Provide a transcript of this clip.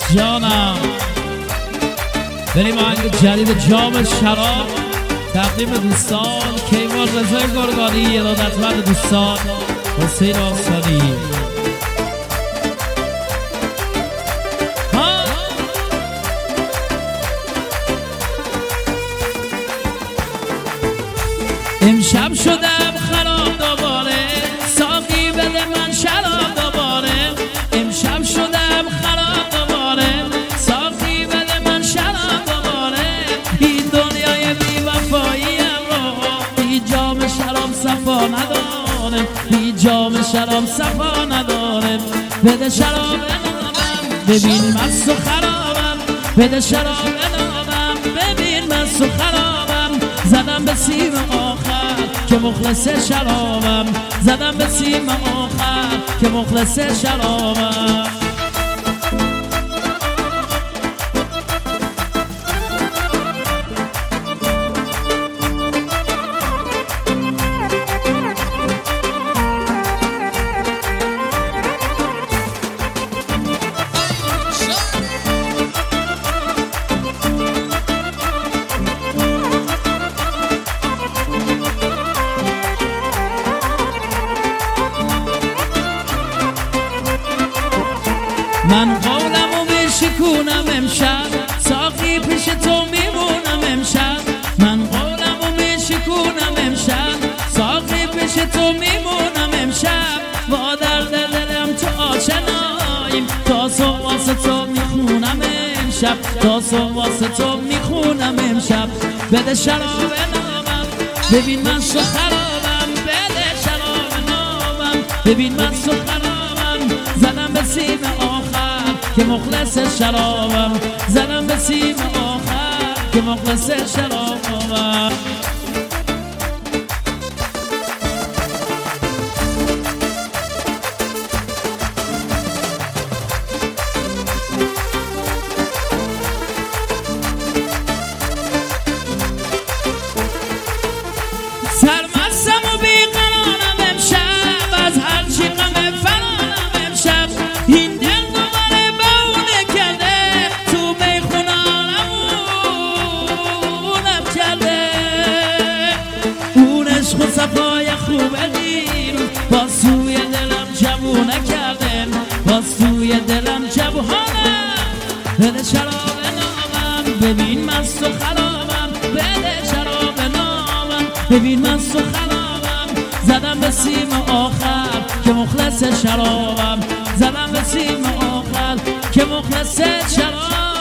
جانم. بریم آهنگ جدید جام شراب تقدیم دوستان کیوان رضای گرگانی، ارادتمند دوستان حسین آسانی. امشب شدم خراب دوباره، ساقی بده من شراب دوباره. امشب شدم خراب دوباره، ساقی بده من شراب دوباره. این دنیای بی وفاییم رو هیچ جام شراب صفا نداره، هیچ جام شراب صفا نداره. بده شراب نامم ببین مست و خرابم، بده شراب نامم ببین مست و خرابم. زدم به سیم آخر که مخلص شرابم، زدم به سیم آخر که مخلص شرابم. من قولمو میشکونم امشب، ساقی پیش تو میمونم امشب. من قولمو میشکونم امشب، ساقی پیش تو میمونم امشب. با درد دلم تو آشناییم، تا صبح واسه تو میخونم امشب، تا صبح واسه تو میخونم امشب. بده شراب نامم ببین من سو خرابم، بده شراب نامم ببین من سو خرابم. زدم به سیم آخر که مخلص شرابم، زدم به سیم آخر که مخلص شرابم. سرمستم و بیقرارم امشب، از هرچی غم فرارم امشب. این دل دوباره بهونه کرده، تو میخونارم اونم کرده. اون عشق و صفای خوبه دیروز باز توی دلم جوونه کرده، باز توی دلم جوونه. بده شراب نامم ببین مست و خرابم، بده شراب نامم ببین مست و خرابم. زدم به سیم آخر که مخلص شرابم، زدم به سیم آخر که مخلص شرابم.